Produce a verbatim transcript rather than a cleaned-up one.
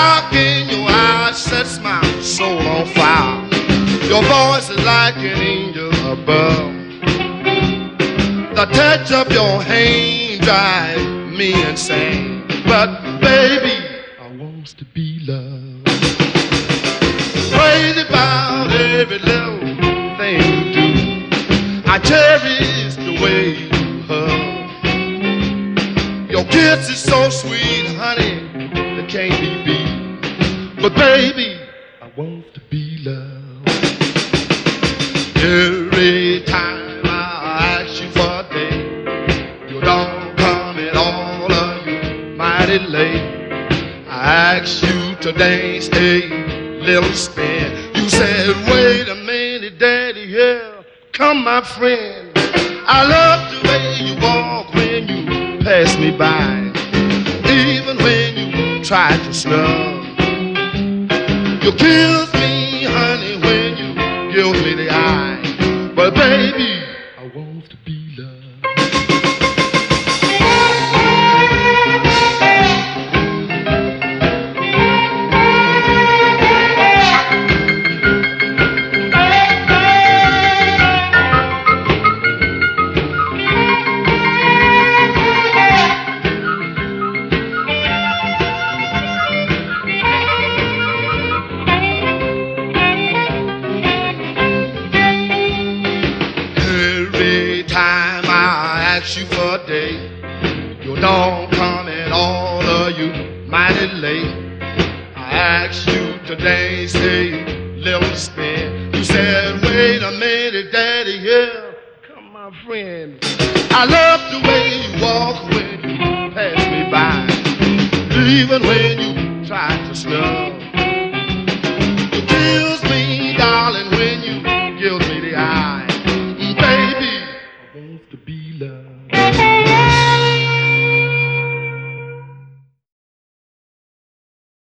look in your eyes sets my soul on fire. Your voice is like an angel above. The touch of your hand drives me insane. But baby, I want to be loved. Crazy about every little thing you do. I cherish the way you hug. Your kiss is so sweet, honey, that can't be beat. But baby, I want to be loved. Every time I ask you for a day, you don't come at all, or you mighty late. I asked you to dance a little spin. You said, wait a minute, daddy, here come my friend. I love the way you walk when you pass me by, even when you try to snub. You kiss me, honey, when you give me the eye. But baby, I want to be loved. You for a day, you don't come at all, or you mighty late. I asked you to dance a little spin. You said, wait a minute, daddy, here come my friend. I love the way you walk when you pass me by, even when you try to snub. You kiss me, darling, when you give me the eye. Baby, I want to be